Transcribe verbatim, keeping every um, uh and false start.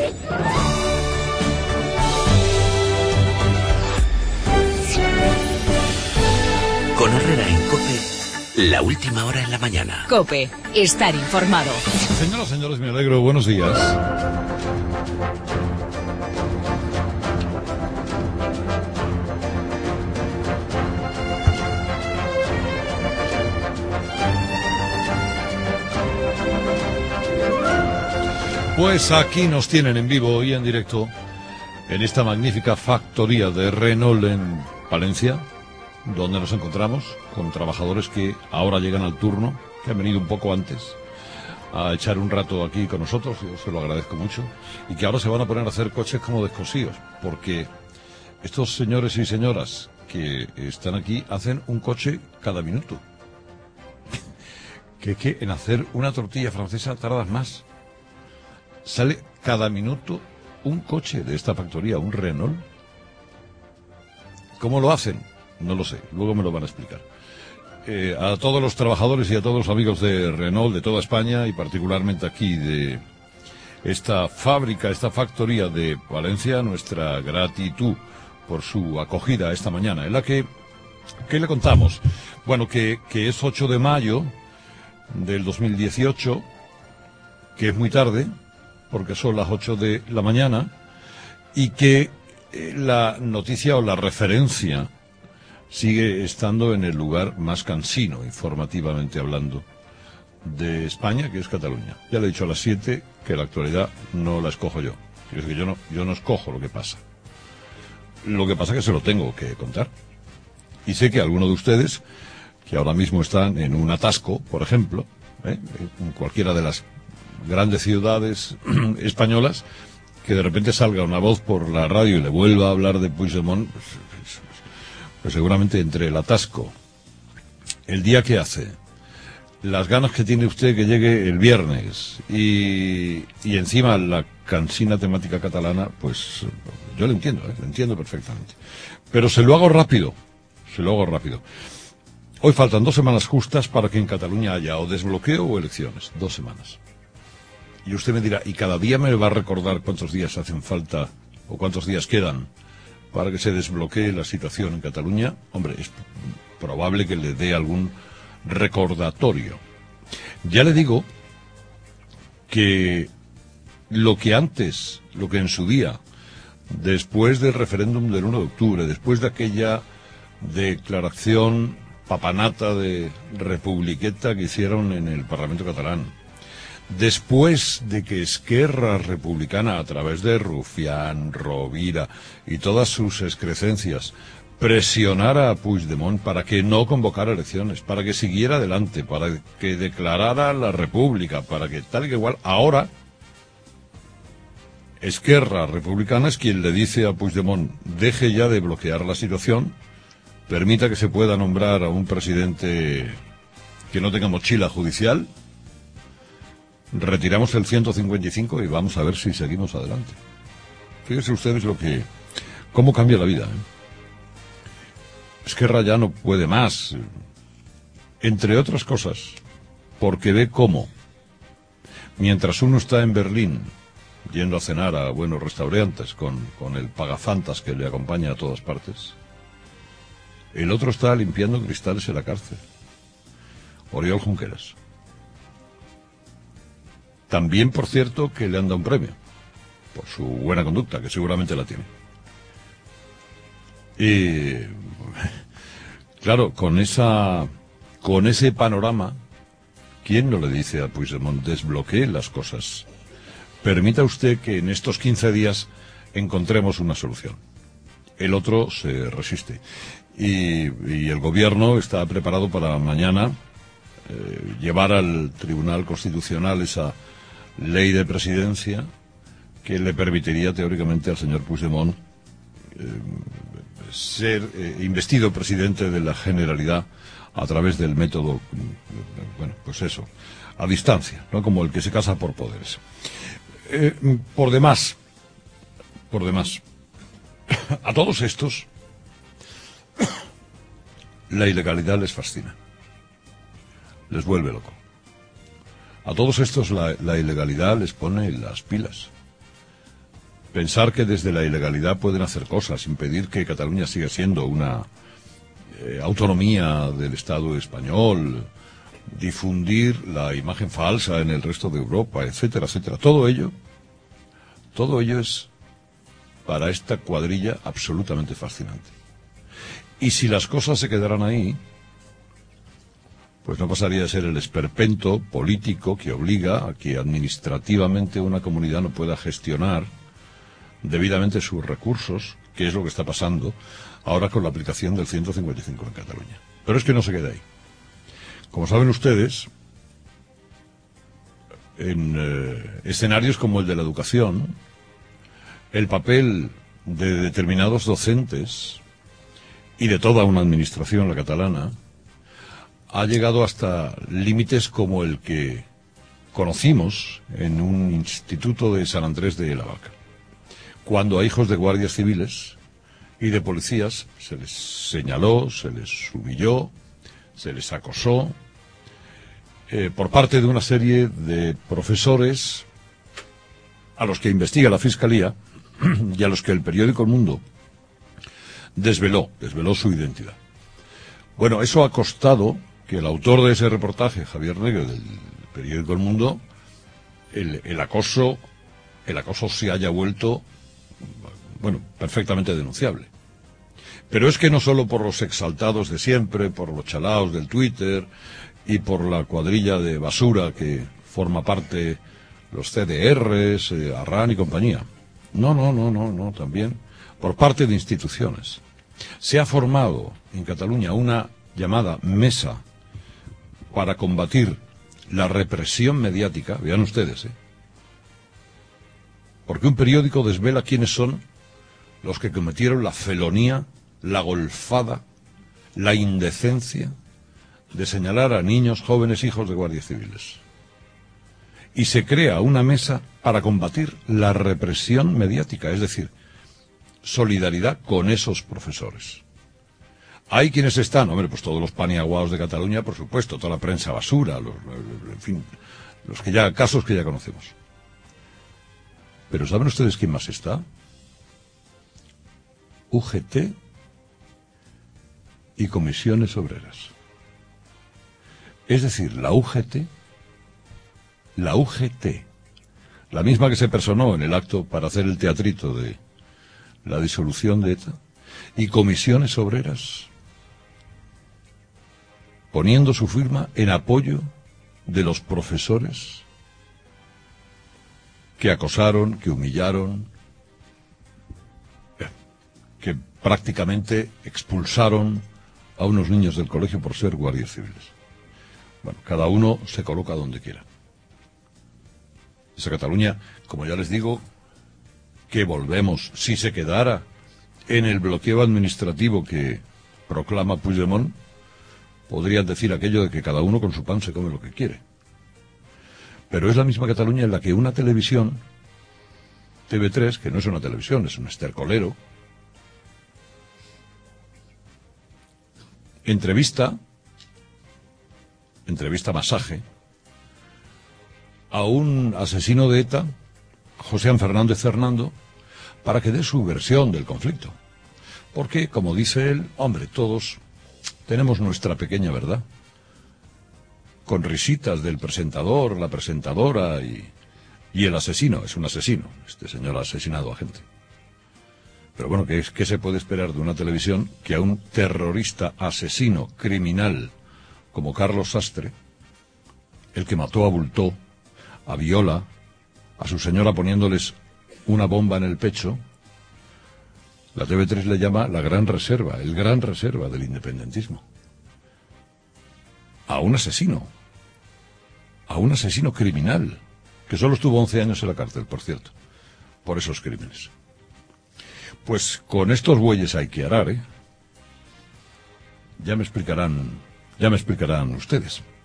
Con Herrera en COPE, la última hora en la mañana. COPE, estar informado. Señoras, señores, me alegro. Buenos días. Pues aquí nos tienen en vivo y en directo en esta magnífica factoría de Renault en Palencia, donde nos encontramos con trabajadores que ahora llegan al turno, que han venido un poco antes a echar un rato aquí con nosotros, yo se lo agradezco mucho, y que ahora se van a poner a hacer coches como descosidos, porque estos señores y señoras que están aquí hacen un coche cada minuto. Que es que en hacer una tortilla francesa tardas más. Sale cada minuto un coche de esta factoría, un Renault. ¿Cómo lo hacen? No lo sé, luego me lo van a explicar. Eh, a todos los trabajadores y a todos los amigos de Renault de toda España y particularmente aquí de esta fábrica, esta factoría de Valencia, nuestra gratitud por su acogida esta mañana, en la que, ¿qué le contamos? Bueno, que, que es ocho de mayo del dos mil dieciocho, que es muy tarde, porque son las ocho de la mañana, y que eh, la noticia o la referencia sigue estando en el lugar más cansino, informativamente hablando, de España, que es Cataluña. Ya le he dicho a las siete que la actualidad no la escojo yo. Es que yo no, yo no escojo lo que pasa. Lo que pasa es que se lo tengo que contar. Y sé que algunos de ustedes, que ahora mismo están en un atasco, por ejemplo, ¿eh? en cualquiera de las grandes ciudades españolas, que de repente salga una voz por la radio y le vuelva a hablar de Puigdemont, pues, pues, pues seguramente entre el atasco, el día que hace, las ganas que tiene usted que llegue el viernes y, y encima la cansina temática catalana, pues yo lo entiendo, ¿eh? Lo entiendo perfectamente. Pero se lo hago rápido, se lo hago rápido. Hoy faltan dos semanas justas para que en Cataluña haya o desbloqueo o elecciones. Dos semanas. Y usted me dirá, ¿y cada día me va a recordar cuántos días hacen falta o cuántos días quedan para que se desbloquee la situación en Cataluña? Hombre, es probable que le dé algún recordatorio. Ya le digo que lo que antes, lo que en su día, después del referéndum del uno de octubre, después de aquella declaración papanata de republiqueta que hicieron en el Parlamento catalán, después de que Esquerra Republicana, a través de Rufián, Rovira y todas sus excrecencias, presionara a Puigdemont para que no convocara elecciones, para que siguiera adelante, para que declarara la República, para que tal y que igual, ahora Esquerra Republicana es quien le dice a Puigdemont, deje ya de bloquear la situación, permita que se pueda nombrar a un presidente que no tenga mochila judicial, retiramos el ciento cincuenta y cinco y vamos a ver si seguimos adelante. Fíjense ustedes lo que, cómo cambia la vida, ¿eh? Esquerra ya no puede más, entre otras cosas, porque ve cómo, mientras uno está en Berlín, yendo a cenar a buenos restaurantes con, con el pagafantas que le acompaña a todas partes, el otro está limpiando cristales en la cárcel. Oriol Junqueras. También, por cierto, que le han dado un premio por su buena conducta, que seguramente la tiene. Y claro, con esa, con ese panorama, ¿quién no le dice a Puigdemont desbloquee las cosas? Permita usted que en estos quince días encontremos una solución. El otro se resiste. Y, y el gobierno está preparado para mañana eh, llevar al Tribunal Constitucional esa ley de presidencia que le permitiría teóricamente al señor Puigdemont eh, ser eh, investido presidente de la Generalidad a través del método, bueno, pues eso, a distancia, ¿no? Como el que se casa por poderes. Eh, por demás, por demás, a todos estos la ilegalidad les fascina, les vuelve loco. A todos estos la, la ilegalidad les pone las pilas. pensar que desde la ilegalidad pueden hacer cosas, impedir que Cataluña siga siendo una eh, autonomía del Estado español, difundir la imagen falsa en el resto de Europa, etcétera, etcétera. Todo ello, todo ello es para esta cuadrilla absolutamente fascinante. Y si las cosas se quedaran ahí, pues no pasaría de ser el esperpento político que obliga a que administrativamente una comunidad no pueda gestionar debidamente sus recursos, que es lo que está pasando ahora con la aplicación del ciento cincuenta y cinco en Cataluña. Pero es que no se queda ahí. Como saben ustedes, en eh, escenarios como el de la educación, el papel de determinados docentes y de toda una administración, la catalana, ha llegado hasta límites como el que conocimos en un instituto de San Andrés de la Barca, cuando a hijos de guardias civiles y de policías se les señaló, se les humilló, se les acosó eh, por parte de una serie de profesores a los que investiga la Fiscalía y a los que el periódico El Mundo desveló, desveló su identidad. Bueno, eso ha costado que el autor de ese reportaje, Javier Negre, del periódico El Mundo, el, el acoso, el acoso se haya vuelto, bueno, perfectamente denunciable. Pero es que no solo por los exaltados de siempre, por los chalaos del Twitter y por la cuadrilla de basura que forma parte los C D Rs, eh, Arran y compañía. No, no, no, no, no, también por parte de instituciones. Se ha formado en Cataluña una llamada mesa para combatir la represión mediática, vean ustedes, ¿eh? Porque un periódico desvela quiénes son los que cometieron la felonía, la golfada, la indecencia de señalar a niños, jóvenes, hijos de guardias civiles. Y se crea una mesa para combatir la represión mediática, es decir, solidaridad con esos profesores. Hay quienes están, hombre, pues todos los paniaguaos de Cataluña, por supuesto, toda la prensa basura, los, en fin, los que ya, casos que ya conocemos. Pero ¿saben ustedes quién más está? U G T y comisiones obreras. Es decir, la U G T, la U G T, la misma que se personó en el acto para hacer el teatrito de la disolución de ETA, y comisiones obreras, poniendo su firma en apoyo de los profesores que acosaron, que humillaron, que prácticamente expulsaron a unos niños del colegio por ser guardias civiles. Bueno, cada uno se coloca donde quiera. Esa Cataluña, como ya les digo, que volvemos, si se quedara en el bloqueo administrativo que proclama Puigdemont, podrían decir aquello de que cada uno con su pan se come lo que quiere. Pero es la misma Cataluña en la que una televisión, T V tres, que no es una televisión, es un estercolero, entrevista, entrevista masaje, a un asesino de ETA, Joséan Fernández Hernando, para que dé su versión del conflicto. Porque, como dice él, hombre, todos tenemos nuestra pequeña verdad. Con risitas del presentador, la presentadora y, y el asesino. Es un asesino. Este señor ha asesinado a gente. Pero bueno, ¿qué, ¿qué se puede esperar de una televisión que a un terrorista, asesino, criminal como Carlos Sastre, el que mató a Bultó, a Viola, a su señora poniéndoles una bomba en el pecho, la T V tres le llama la gran reserva, el gran reserva del independentismo? A un asesino, a un asesino criminal, que solo estuvo once años en la cárcel, por cierto, por esos crímenes. Pues con estos bueyes hay que arar, ¿eh? Ya me explicarán, ya me explicarán ustedes.